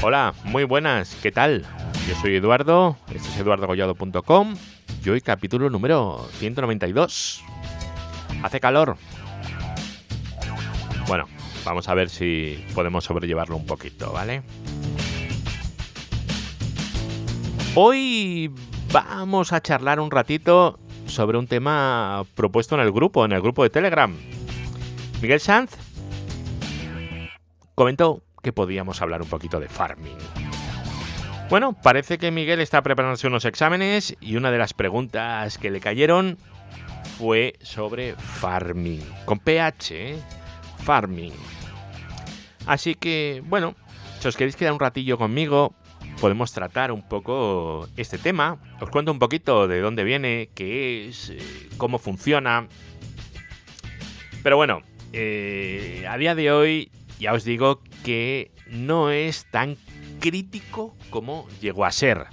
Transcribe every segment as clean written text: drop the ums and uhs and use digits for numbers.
Hola, muy buenas, ¿qué tal? Yo soy Eduardo, esto es eduardogollado.com y hoy capítulo número 192. Hace calor. Bueno, vamos a ver si podemos sobrellevarlo un poquito, ¿vale? Hoy vamos a charlar un ratito sobre un tema propuesto en el grupo de Telegram. Miguel Sanz comentó que podíamos hablar un poquito de farming. Bueno, parece que Miguel está preparándose unos exámenes y una de las preguntas que le cayeron fue sobre farming. Con PH, ¿eh? Farming. Así que, bueno, si os queréis quedar un ratillo conmigo, podemos tratar un poco este tema. Os cuento un poquito de dónde viene, qué es, cómo funciona. Pero bueno, a día de hoy ya os digo que no es tan crítico como llegó a ser.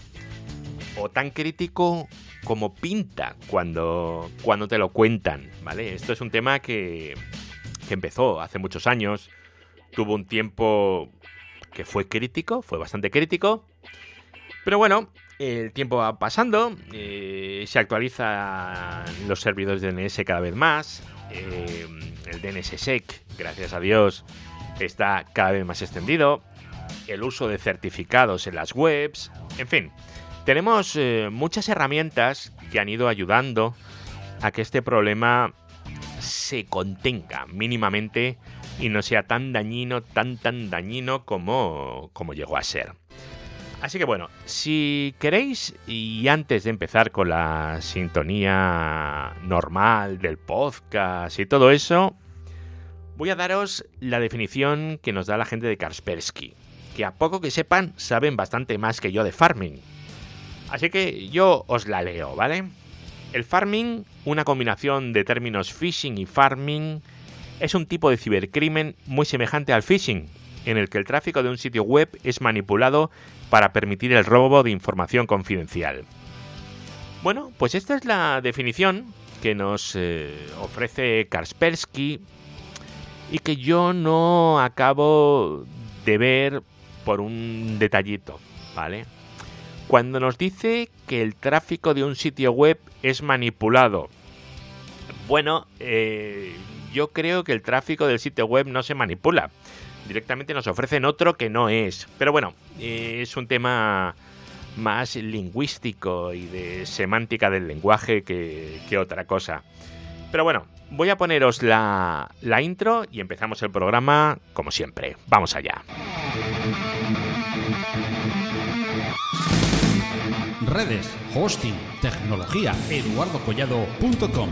O tan crítico como pinta cuando te lo cuentan, ¿vale? Esto es un tema que empezó hace muchos años. Tuvo un tiempo que fue crítico, fue bastante crítico. Pero bueno, el tiempo va pasando, se actualizan los servidores de DNS cada vez más. El DNSSEC, gracias a Dios, está cada vez más extendido. El uso de certificados en las webs. En fin, tenemos muchas herramientas que han ido ayudando a que este problema se contenga mínimamente y no sea tan dañino, tan dañino como llegó a ser. Así que bueno, si queréis, y antes de empezar con la sintonía normal del podcast y todo eso, voy a daros la definición que nos da la gente de Kaspersky, que a poco que sepan, saben bastante más que yo de farming. Así que yo os la leo, ¿vale? El farming, una combinación de términos phishing y farming, es un tipo de cibercrimen muy semejante al phishing, en el que el tráfico de un sitio web es manipulado para permitir el robo de información confidencial. Bueno, pues esta es la definición que nos ofrece Kaspersky y que yo no acabo de ver por un detallito, ¿vale? Cuando nos dice que el tráfico de un sitio web es manipulado, bueno, yo creo que el tráfico del sitio web no se manipula. Directamente nos ofrecen otro que no es. Pero bueno, es un tema más lingüístico y de semántica del lenguaje que otra cosa. Pero bueno, voy a poneros la intro y empezamos el programa como siempre. Vamos allá. Redes, hosting, tecnología, eduardocollado.com.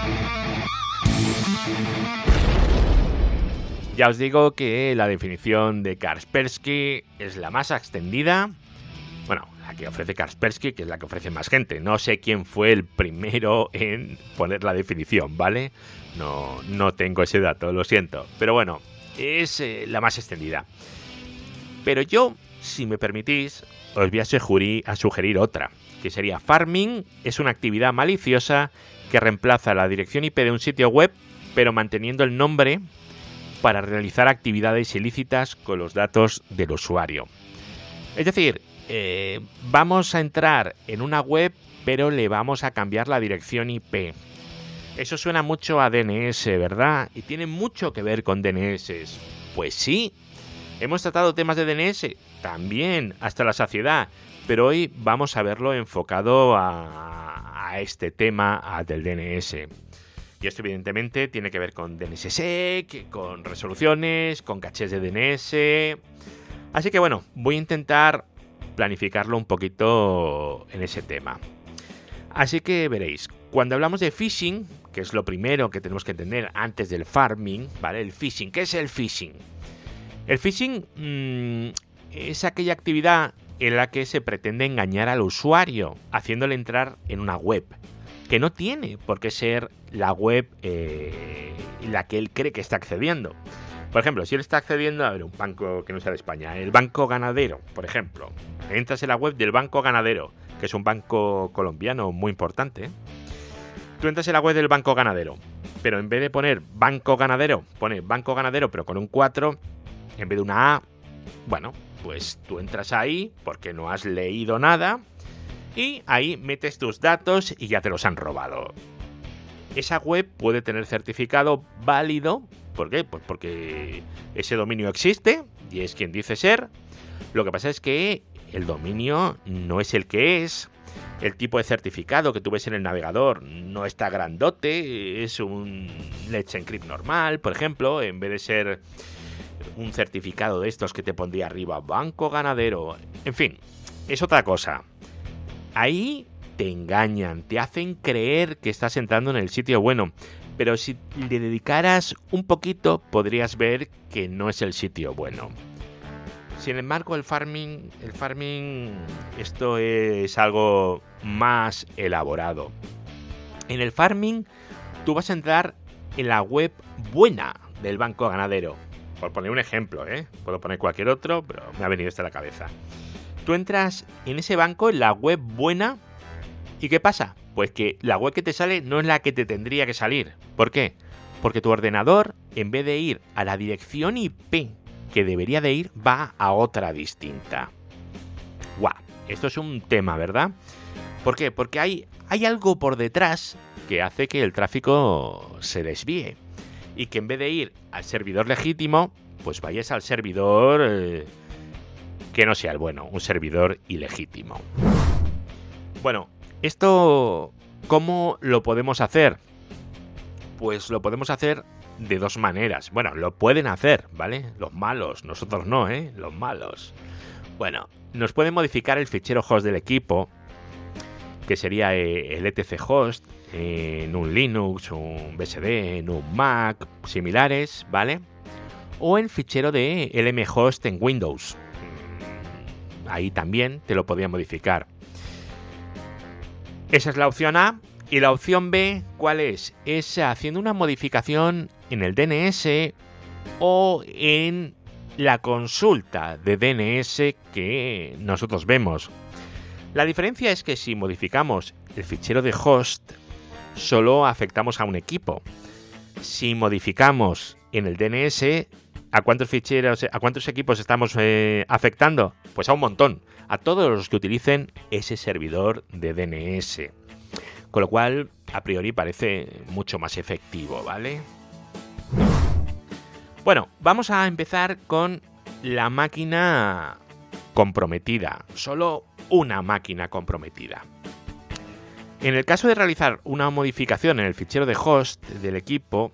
Ya os digo que la definición de Kaspersky es la más extendida. Bueno, la que ofrece Kaspersky, que es la que ofrece más gente. No sé quién fue el primero en poner la definición, ¿vale? No tengo ese dato, lo siento. Pero bueno, es la más extendida. Pero yo, si me permitís, os voy a sugerir otra, que sería: farming es una actividad maliciosa que reemplaza la dirección IP de un sitio web, pero manteniendo el nombre para realizar actividades ilícitas con los datos del usuario. Es decir, vamos a entrar en una web, pero le vamos a cambiar la dirección IP. Eso suena mucho a DNS, ¿verdad? Y tiene mucho que ver con DNS. Pues sí, hemos tratado temas de DNS también hasta la saciedad, pero hoy vamos a verlo enfocado a este tema, del DNS. Y esto evidentemente tiene que ver con DNSSEC, con resoluciones, con cachés de DNS. Así que bueno, voy a intentar planificarlo un poquito en ese tema. Así que veréis, cuando hablamos de phishing, que es lo primero que tenemos que entender antes del farming, ¿vale? El phishing, ¿qué es el phishing? El phishing es aquella actividad en la que se pretende engañar al usuario, haciéndole entrar en una web, que no tiene por qué ser la web en la que él cree que está accediendo. Por ejemplo, si él está accediendo a un banco que no sea de España, el Banco Ganadero, por ejemplo. Entras en la web del Banco Ganadero, que es un banco colombiano muy importante. Tú entras en la web del Banco Ganadero, pero en vez de poner Banco Ganadero, pone Banco Ganadero pero con un 4, en vez de una A. Bueno, Pues tú entras ahí porque no has leído nada y ahí metes tus datos y ya te los han robado. Esa web puede tener certificado válido. ¿Por qué? Pues porque ese dominio existe y es quien dice ser. Lo que pasa es que el dominio no es el que es. El tipo de certificado que tú ves en el navegador no está grandote. Es un Let's Encrypt normal, por ejemplo, en vez de ser un certificado de estos que te pondría arriba Banco Ganadero. En fin, es otra cosa. Ahí te engañan, te hacen creer que estás entrando en el sitio bueno, pero si le dedicaras un poquito podrías ver que no es el sitio bueno. Sin embargo, el farming, esto es algo más elaborado. En el farming tú vas a entrar en la web buena del Banco Ganadero. Por poner un ejemplo, puedo poner cualquier otro, pero me ha venido esto a la cabeza. Tú entras en ese banco, en la web buena. ¿Y qué pasa? Pues que la web que te sale no es la que te tendría que salir. ¿Por qué? Porque tu ordenador, en vez de ir a la dirección IP que debería de ir, va a otra distinta. ¡Guau! Esto es un tema, ¿verdad? ¿Por qué? Porque hay algo por detrás que hace que el tráfico se desvíe. Y que en vez de ir al servidor legítimo, pues vayas al servidor que no sea el bueno, un servidor ilegítimo. Bueno, ¿esto cómo lo podemos hacer? Pues lo podemos hacer de dos maneras. Bueno, lo pueden hacer, ¿vale? Los malos, nosotros no, los malos. Bueno, nos pueden modificar el fichero host del equipo, que sería el etc host, en un Linux, un BSD, en un Mac, similares, ¿vale? O en fichero de lmhost en Windows. Ahí también te lo podría modificar. Esa es la opción A. Y la opción B, ¿cuál es? Es haciendo una modificación en el DNS o en la consulta de DNS que nosotros vemos. La diferencia es que si modificamos el fichero de host, solo afectamos a un equipo. Si modificamos en el DNS, ¿a cuántos equipos estamos afectando? Pues a un montón. A todos los que utilicen ese servidor de DNS. Con lo cual, a priori parece mucho más efectivo, ¿vale? Bueno, vamos a empezar con la máquina comprometida. Solo una máquina comprometida. En el caso de realizar una modificación en el fichero de host del equipo,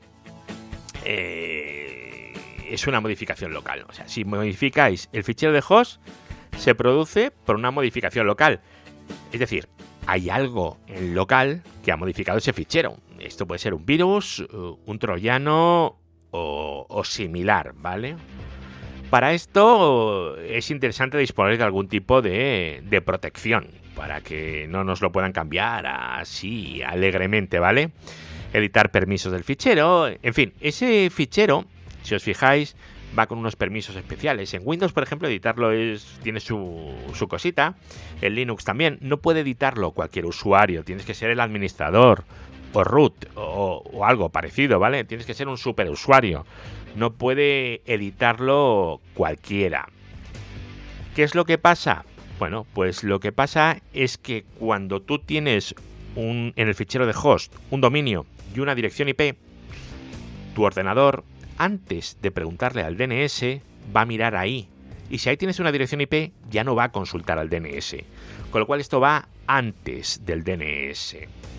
es una modificación local. O sea, si modificáis el fichero de host, se produce por una modificación local. Es decir, hay algo en local que ha modificado ese fichero. Esto puede ser un virus, un troyano o similar, ¿vale? Para esto es interesante disponer de algún tipo de protección para que no nos lo puedan cambiar así alegremente, ¿vale? Editar permisos del fichero. En fin, ese fichero, si os fijáis, va con unos permisos especiales. En Windows, por ejemplo, editarlo tiene su cosita. En Linux también. No puede editarlo cualquier usuario. Tienes que ser el administrador o root o algo parecido, ¿vale? Tienes que ser un superusuario. No puede editarlo cualquiera. ¿Qué es lo que pasa? Bueno, pues lo que pasa es que cuando tú tienes en el fichero de host un dominio y una dirección IP, tu ordenador, antes de preguntarle al DNS, va a mirar ahí. Y si ahí tienes una dirección IP, ya no va a consultar al DNS. Con lo cual esto va antes del DNS.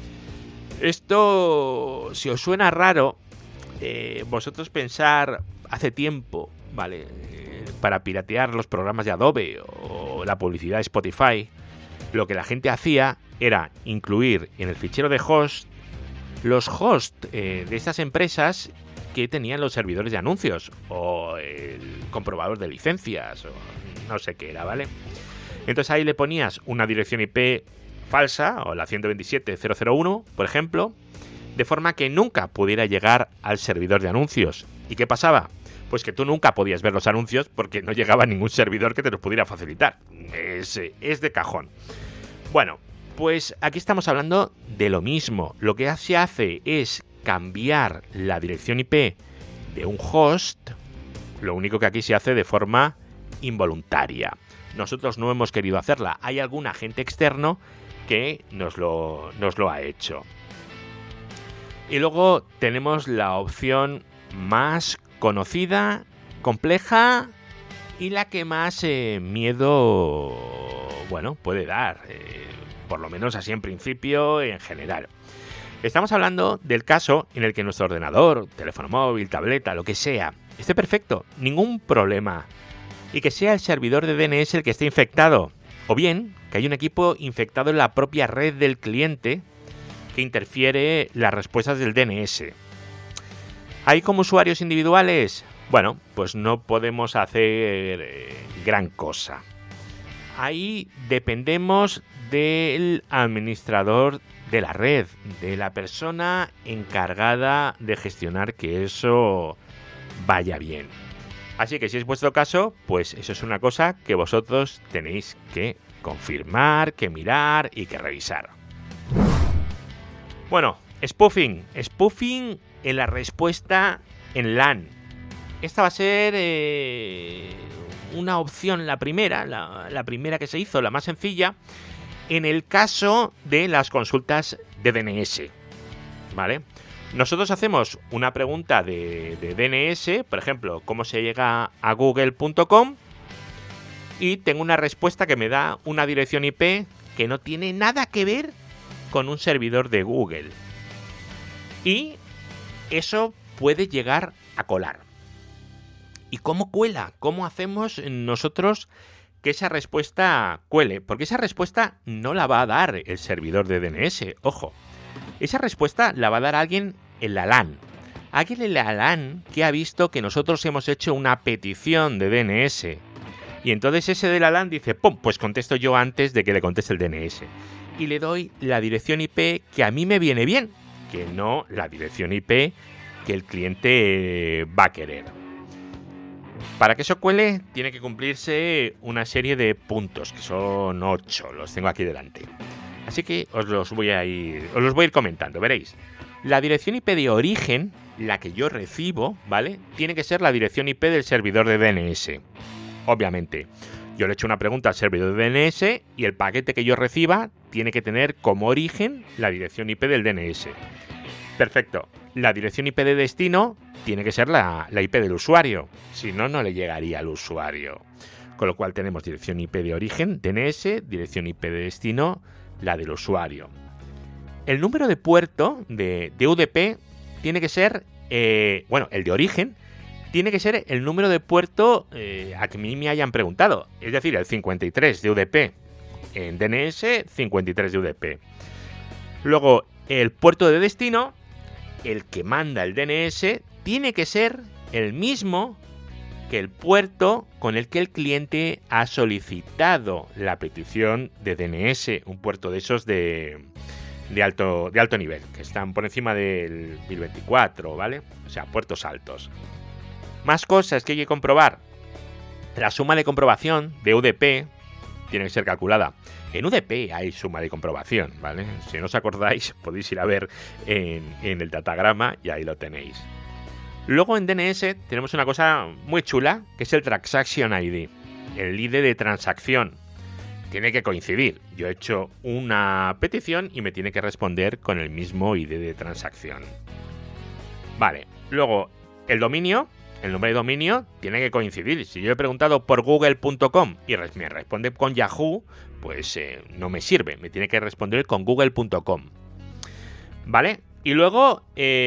Esto, si os suena raro, vosotros pensar hace tiempo, ¿vale? Para piratear los programas de Adobe o la publicidad de Spotify, lo que la gente hacía era incluir en el fichero de host los hosts de estas empresas que tenían los servidores de anuncios o el comprobador de licencias o no sé qué era, ¿vale? Entonces ahí le ponías una dirección IP falsa o la 127.0.0.1, por ejemplo, de forma que nunca pudiera llegar al servidor de anuncios. ¿Y qué pasaba? Pues que tú nunca podías ver los anuncios porque no llegaba ningún servidor que te los pudiera facilitar. Es de cajón. Bueno, pues aquí estamos hablando de lo mismo. Lo que se hace es cambiar la dirección IP de un host. Lo único que aquí se hace de forma involuntaria. Nosotros no hemos querido hacerla. Hay algún agente externo que nos lo ha hecho. Y luego tenemos la opción más conocida, compleja y la que más miedo, puede dar. Por lo menos así en principio, en general. Estamos hablando del caso en el que nuestro ordenador, teléfono móvil, tableta, lo que sea, esté perfecto, ningún problema, y que sea el servidor de DNS el que esté infectado, o bien que hay un equipo infectado en la propia red del cliente que interfiere las respuestas del DNS. ¿Hay como usuarios individuales? Bueno, pues no podemos hacer gran cosa. Ahí dependemos del administrador de la red, de la persona encargada de gestionar que eso vaya bien. Así que si es vuestro caso, pues eso es una cosa que vosotros tenéis que confirmar, que mirar y que revisar. Bueno, spoofing en la respuesta en LAN. Esta va a ser una opción, la primera que se hizo, la más sencilla, en el caso de las consultas de DNS, ¿vale? Nosotros hacemos una pregunta de DNS, por ejemplo, cómo se llega a google.com, y tengo una respuesta que me da una dirección IP que no tiene nada que ver con un servidor de Google. Y eso puede llegar a colar. ¿Y cómo cuela? ¿Cómo hacemos nosotros que esa respuesta cuele? Porque esa respuesta no la va a dar el servidor de DNS, ojo. Esa respuesta la va a dar alguien en la LAN. Alguien en la LAN que ha visto que nosotros hemos hecho una petición de DNS. Y entonces ese de la LAN dice, ¡pum!, pues contesto yo antes de que le conteste el DNS. Y le doy la dirección IP que a mí me viene bien, que no la dirección IP que el cliente va a querer. Para que eso cuele, tiene que cumplirse una serie de puntos, que son 8, los tengo aquí delante. Así que os los voy a ir comentando, veréis. La dirección IP de origen, la que yo recibo, ¿vale? Tiene que ser la dirección IP del servidor de DNS. Obviamente, yo le he hecho una pregunta al servidor de DNS y el paquete que yo reciba tiene que tener como origen la dirección IP del DNS. Perfecto. La dirección IP de destino tiene que ser la IP del usuario. Si no, no le llegaría al usuario. Con lo cual tenemos dirección IP de origen, DNS, dirección IP de destino, la del usuario. El número de puerto de UDP tiene que ser, el de origen, tiene que ser el número de puerto a que a mí me hayan preguntado. Es decir, el 53 de UDP. En DNS, 53 de UDP. Luego, el puerto de destino, el que manda el DNS, tiene que ser el mismo que el puerto con el que el cliente ha solicitado la petición de DNS. Un puerto de esos de alto nivel, que están por encima del 1024, ¿vale? O sea, puertos altos. Más cosas que hay que comprobar. La suma de comprobación de UDP tiene que ser calculada. En UDP hay suma de comprobación, ¿vale? Si no os acordáis, podéis ir a ver en el datagrama y ahí lo tenéis. Luego en DNS tenemos una cosa muy chula, que es el Transaction ID, el ID de transacción. Tiene que coincidir. Yo he hecho una petición y me tiene que responder con el mismo ID de transacción. Vale, luego el dominio, el nombre de dominio, tiene que coincidir. Si yo he preguntado por google.com y me responde con Yahoo, pues no me sirve. Me tiene que responder con google.com. ¿Vale? Y luego,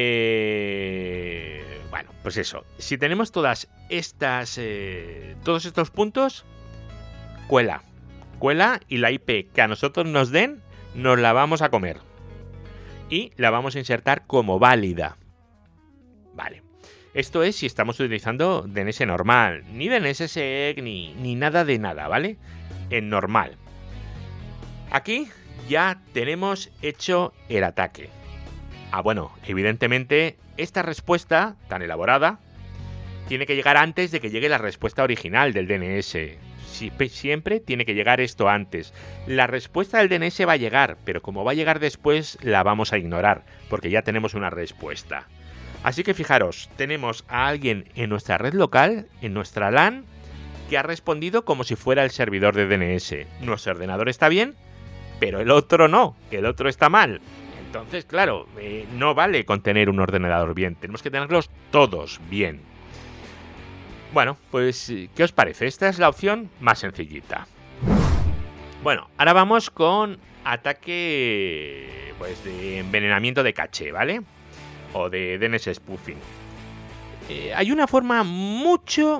pues eso. Si tenemos todos estos puntos, cuela y la IP que a nosotros nos den, nos la vamos a comer. Y la vamos a insertar como válida. Vale. Esto es si estamos utilizando DNS normal. Ni DNSSEC ni nada de nada, ¿vale? En normal. Aquí ya tenemos hecho el ataque. Evidentemente, esta respuesta tan elaborada tiene que llegar antes de que llegue la respuesta original del DNS. Siempre tiene que llegar esto antes. La respuesta del DNS va a llegar, pero como va a llegar después, la vamos a ignorar, porque ya tenemos una respuesta. Así que fijaros, tenemos a alguien en nuestra red local, en nuestra LAN, que ha respondido como si fuera el servidor de DNS. Nuestro ordenador está bien, pero el otro no, el otro está mal. Entonces, claro, no vale con tener un ordenador bien, tenemos que tenerlos todos bien. Bueno, pues, ¿qué os parece? Esta es la opción más sencillita. Bueno, ahora vamos con ataque pues de envenenamiento de caché, ¿vale? O de DNS spoofing. Hay una forma mucho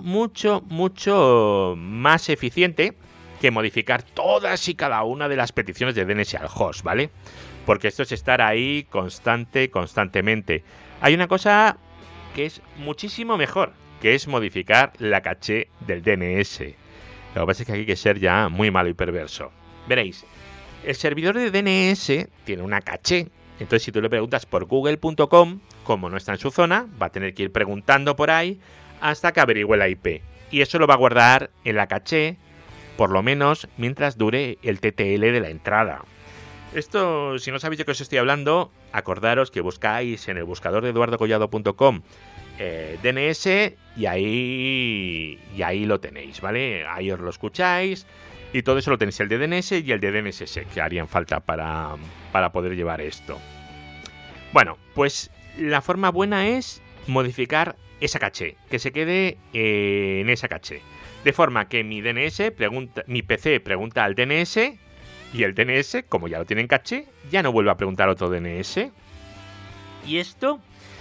más eficiente que modificar todas y cada una de las peticiones de DNS al host, ¿vale? Porque esto es estar ahí constantemente. Hay una cosa que es muchísimo mejor, que es modificar la caché del DNS. Lo que pasa es que aquí hay que ser ya muy malo y perverso. Veréis, el servidor de DNS tiene una caché. Entonces, si tú le preguntas por google.com, como no está en su zona, va a tener que ir preguntando por ahí hasta que averigüe la IP. Y eso lo va a guardar en la caché, por lo menos mientras dure el TTL de la entrada. Esto, si no sabéis de qué os estoy hablando, acordaros que buscáis en el buscador de eduardocollado.com DNS y ahí lo tenéis, ¿vale? Ahí os lo escucháis y todo eso lo tenéis, el de DNS y el de DNSSEC, que harían falta para poder llevar esto. Bueno, pues la forma buena es modificar esa caché, que se quede en esa caché. De forma que mi PC pregunta al DNS y el DNS, como ya lo tiene en caché, ya no vuelve a preguntar otro DNS. Y esto,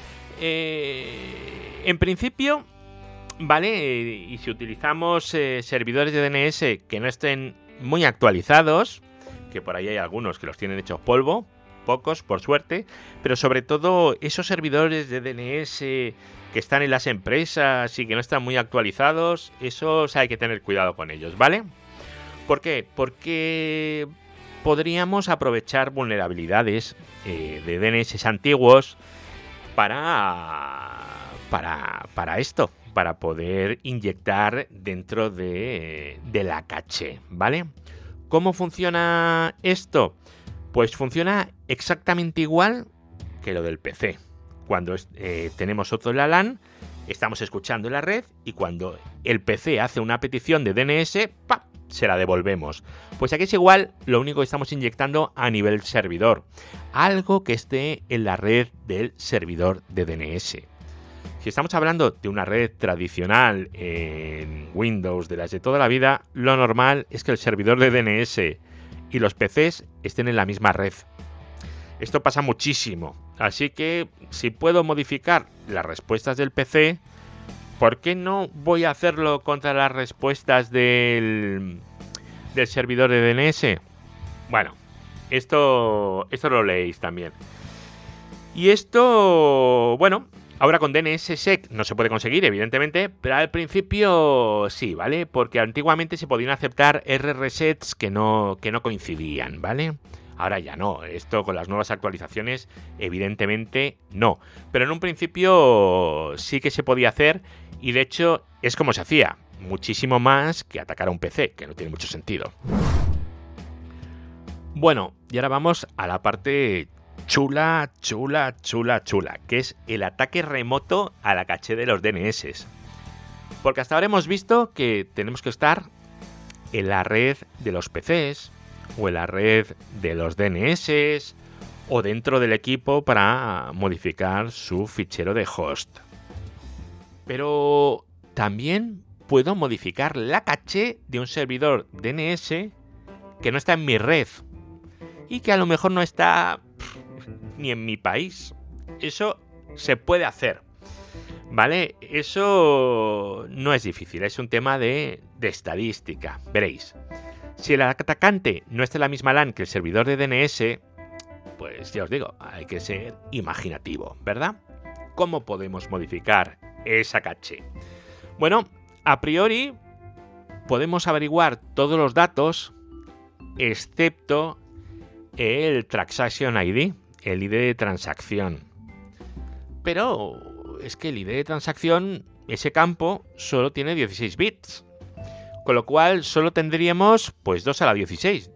en principio, ¿vale? Y si utilizamos servidores de DNS que no estén muy actualizados, que por ahí hay algunos que los tienen hechos polvo, pocos por suerte, pero sobre todo esos servidores de DNS que están en las empresas y que no están muy actualizados, esos hay que tener cuidado con ellos, ¿vale? ¿Por qué? Porque podríamos aprovechar vulnerabilidades de DNS antiguos para esto, para poder inyectar dentro de la caché, ¿vale? ¿Cómo funciona esto? Pues funciona exactamente igual que lo del PC. Cuando tenemos otro en la LAN, estamos escuchando la red y cuando el PC hace una petición de DNS, ¡pam!, se la devolvemos. Pues aquí es igual, lo único que estamos inyectando a nivel servidor. Algo que esté en la red del servidor de DNS. Si estamos hablando de una red tradicional en Windows, de las de toda la vida, lo normal es que el servidor de DNS y los PCs estén en la misma red. Esto pasa muchísimo, así que si puedo modificar las respuestas del PC, ¿por qué no voy a hacerlo contra las respuestas del servidor de DNS? Bueno, esto lo leéis también. Y esto, bueno, ahora con DNSSEC no se puede conseguir, evidentemente, pero al principio sí, ¿vale? Porque antiguamente se podían aceptar RRsets que no coincidían, ¿vale? Ahora ya no, esto con las nuevas actualizaciones evidentemente no. Pero en un principio sí que se podía hacer y de hecho es como se hacía, muchísimo más que atacar a un PC, que no tiene mucho sentido. Bueno, y ahora vamos a la parte chula, que es el ataque remoto a la caché de los DNS. Porque hasta ahora hemos visto que tenemos que estar en la red de los PCs, o en la red de los DNS, o dentro del equipo para modificar su fichero de host. Pero también puedo modificar la caché de un servidor DNS que no está en mi red y que a lo mejor no está ni en mi país. Eso se puede hacer, ¿vale? Eso no es difícil, es un tema de estadística. Veréis, si el atacante no está en la misma LAN que el servidor de DNS, pues ya os digo, hay que ser imaginativo, ¿verdad? ¿Cómo podemos modificar esa caché? Bueno, a priori podemos averiguar todos los datos excepto el Transaction ID, el ID de transacción. Pero es que el ID de transacción, ese campo, solo tiene 16 bits. Con lo cual solo tendríamos pues 2 a la 16,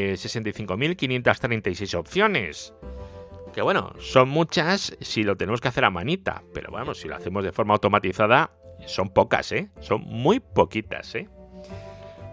65.536 opciones. Que bueno, son muchas si lo tenemos que hacer a manita, pero vamos, si lo hacemos de forma automatizada, son pocas, son muy poquitas,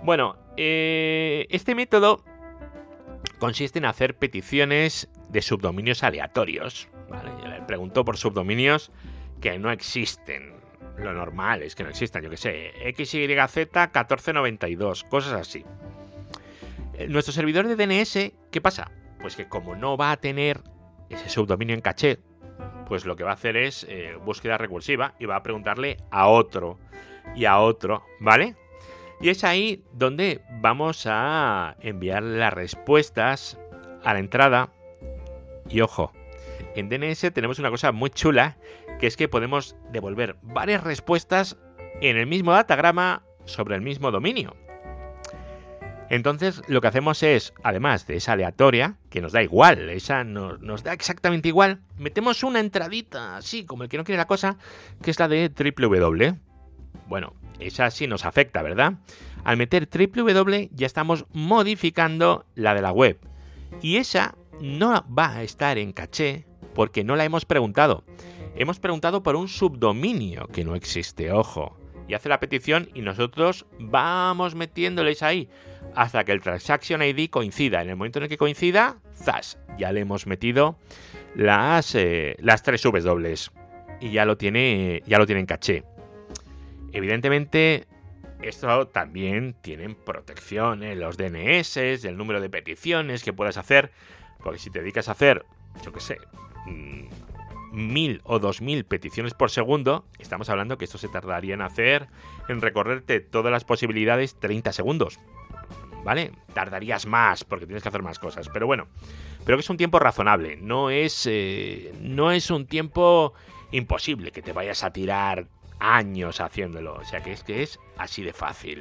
Bueno, este método consiste en hacer peticiones de subdominios aleatorios, ¿vale? Yo le pregunto por subdominios que no existen. Lo normal es que no existan, yo que sé, XYZ 1492, cosas así. Nuestro servidor de DNS, ¿qué pasa? Pues que como no va a tener ese subdominio en caché, pues lo que va a hacer es búsqueda recursiva y va a preguntarle a otro y a otro, ¿vale? Y es ahí donde vamos a enviar las respuestas a la entrada. Y ojo, en DNS tenemos una cosa muy chula, que es que podemos devolver varias respuestas en el mismo datagrama sobre el mismo dominio. Entonces lo que hacemos es, además de esa aleatoria, que nos da igual, esa nos da exactamente igual, metemos una entradita así, como el que no quiere la cosa, que es la de www. Bueno, esa sí nos afecta, ¿verdad? Al meter www ya estamos modificando la de la web. Y esa no va a estar en caché porque no la hemos preguntado. Hemos preguntado por un subdominio que no existe, ojo. Y hace la petición y nosotros vamos metiéndoles ahí hasta que el Transaction ID coincida. En el momento en el que coincida, ¡zas! Ya le hemos metido las 3 W y ya lo tiene en caché. Evidentemente, esto también tiene protección en los DNS, del número de peticiones que puedas hacer, porque si te dedicas a hacer, yo qué sé, 1000 o 2000 peticiones por segundo, estamos hablando que esto se tardaría en recorrerte todas las posibilidades 30 segundos, ¿vale? Tardarías más porque tienes que hacer más cosas, pero bueno, pero que es un tiempo razonable, no es un tiempo imposible que te vayas a tirar años haciéndolo, o sea que es así de fácil.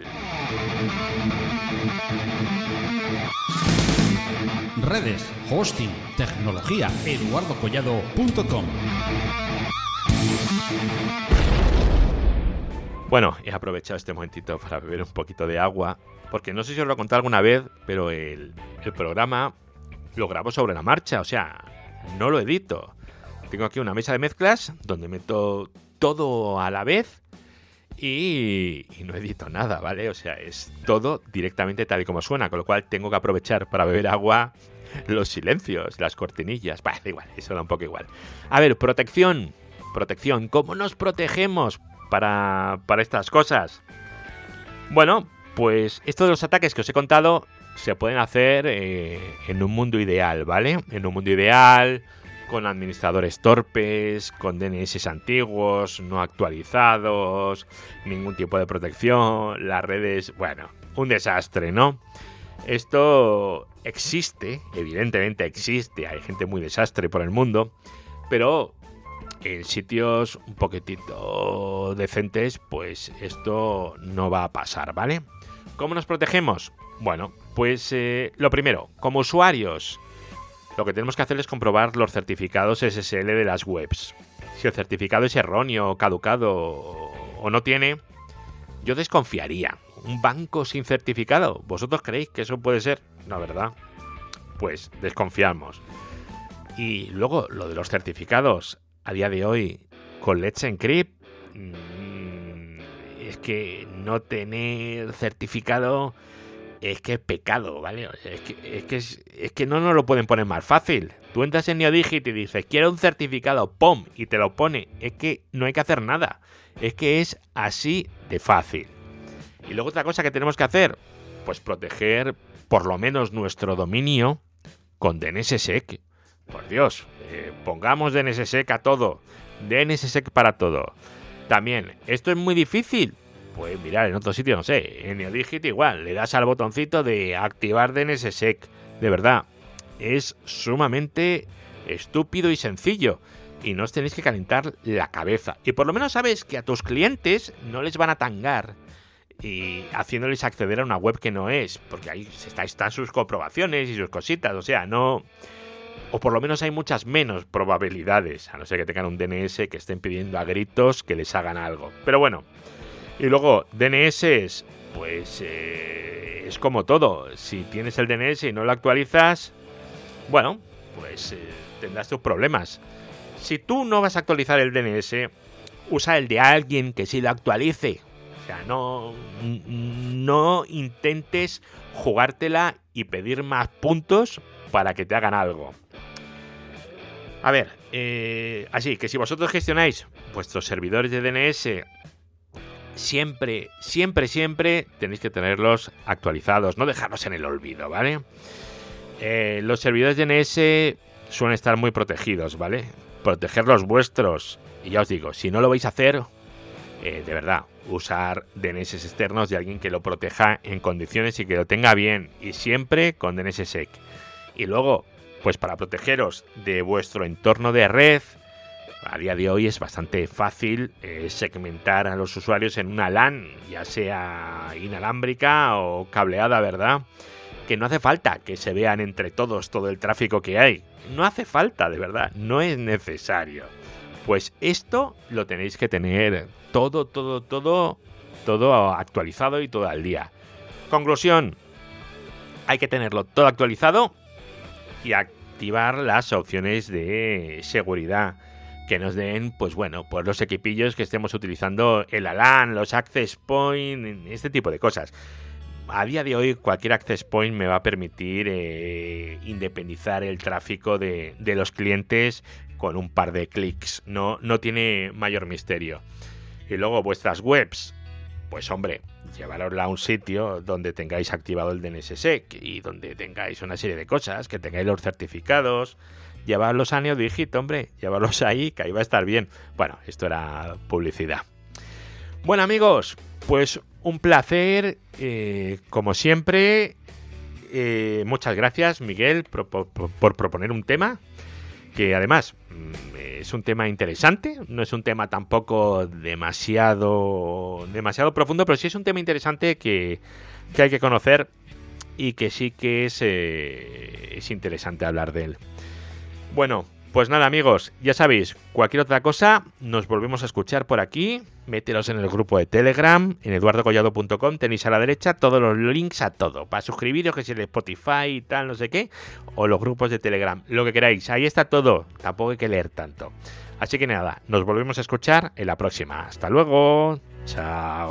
Redes, hosting, tecnología, eduardocollado.com. Bueno, he aprovechado este momentito para beber un poquito de agua, porque no sé si os lo he contado alguna vez, pero el programa lo grabo sobre la marcha, o sea, no lo edito. Tengo aquí una mesa de mezclas donde meto todo a la vez y no edito nada, ¿vale? O sea, es todo directamente tal y como suena, con lo cual tengo que aprovechar para beber agua, los silencios, las cortinillas. Bah, da igual, eso da un poco igual. A ver, protección. ¿Cómo nos protegemos para estas cosas? Bueno, pues esto de los ataques que os he contado se pueden hacer en un mundo ideal, ¿vale? En un mundo ideal, con administradores torpes, con DNS antiguos, no actualizados, ningún tipo de protección, las redes, bueno, un desastre, ¿no? Esto existe, evidentemente existe, hay gente muy desastre por el mundo, pero en sitios un poquitito decentes, pues esto no va a pasar, ¿vale? ¿Cómo nos protegemos? Bueno, pues lo primero, como usuarios, lo que tenemos que hacer es comprobar los certificados SSL de las webs. Si el certificado es erróneo, caducado o no tiene, yo desconfiaría. ¿Un banco sin certificado? ¿Vosotros creéis que eso puede ser? No, ¿verdad? Pues desconfiamos. Y luego, lo de los certificados, a día de hoy, con Let's Encrypt, es que no tener certificado es que es pecado, ¿vale? Es que no nos lo pueden poner más fácil. Tú entras en Neodigit y dices, quiero un certificado, ¡pum! Y te lo pone. Es que no hay que hacer nada. Es que es así de fácil. Y luego otra cosa que tenemos que hacer, pues proteger por lo menos nuestro dominio con DNSSEC. Por Dios, pongamos DNSSEC a todo. DNSSEC para todo. También, ¿esto es muy difícil? Pues mirar, en otro sitio, no sé, en Neodigit igual, le das al botoncito de activar DNSSEC. De verdad, es sumamente estúpido y sencillo. Y no os tenéis que calentar la cabeza. Y por lo menos sabes que a tus clientes no les van a tangar y haciéndoles acceder a una web que no es. Porque ahí están sus comprobaciones y sus cositas. O sea, no... O por lo menos hay muchas menos probabilidades. A no ser que tengan un DNS que estén pidiendo a gritos que les hagan algo. Pero bueno... Y luego, DNS, pues es como todo. Si tienes el DNS y no lo actualizas, bueno, pues tendrás tus problemas. Si tú no vas a actualizar el DNS, usa el de alguien que sí lo actualice. O sea, no intentes jugártela y pedir más puntos para que te hagan algo. A ver, así que si vosotros gestionáis vuestros servidores de DNS, siempre tenéis que tenerlos actualizados, no dejarlos en el olvido, ¿vale? Los servidores DNS suelen estar muy protegidos, ¿vale? Proteger los vuestros. Y ya os digo, si no lo vais a hacer, de verdad, usar DNS externos de alguien que lo proteja en condiciones y que lo tenga bien. Y siempre con DNSSEC. Y luego, pues para protegeros de vuestro entorno de red, a día de hoy es bastante fácil segmentar a los usuarios en una LAN, ya sea inalámbrica o cableada, ¿verdad? Que no hace falta que se vean entre todos todo el tráfico que hay. No hace falta, de verdad, no es necesario. Pues esto lo tenéis que tener todo actualizado y todo al día. Conclusión, hay que tenerlo todo actualizado y activar las opciones de seguridad que nos den, pues bueno, pues los equipillos que estemos utilizando, el LAN, los access point, este tipo de cosas. A día de hoy cualquier access point me va a permitir independizar el tráfico de los clientes con un par de clics. No tiene mayor misterio. Y luego vuestras webs, pues hombre, llevarosla a un sitio donde tengáis activado el DNSSEC y donde tengáis una serie de cosas, que tengáis los certificados. Llevarlos a NeoDigit, hombre, llevarlos ahí, que ahí va a estar bien. Bueno, esto era publicidad. Bueno, amigos, pues un placer, como siempre. Muchas gracias, Miguel, por proponer un tema que además es un tema interesante. No es un tema tampoco demasiado profundo, pero sí es un tema interesante que hay que conocer y que sí que es interesante hablar de él. Bueno, pues nada, amigos, ya sabéis, cualquier otra cosa, nos volvemos a escuchar por aquí. Mételos en el grupo de Telegram, en eduardocollado.com, tenéis a la derecha todos los links a todo, para suscribiros, que si el Spotify y tal, no sé qué, o los grupos de Telegram, lo que queráis, ahí está todo, tampoco hay que leer tanto. Así que nada, nos volvemos a escuchar en la próxima. Hasta luego, chao.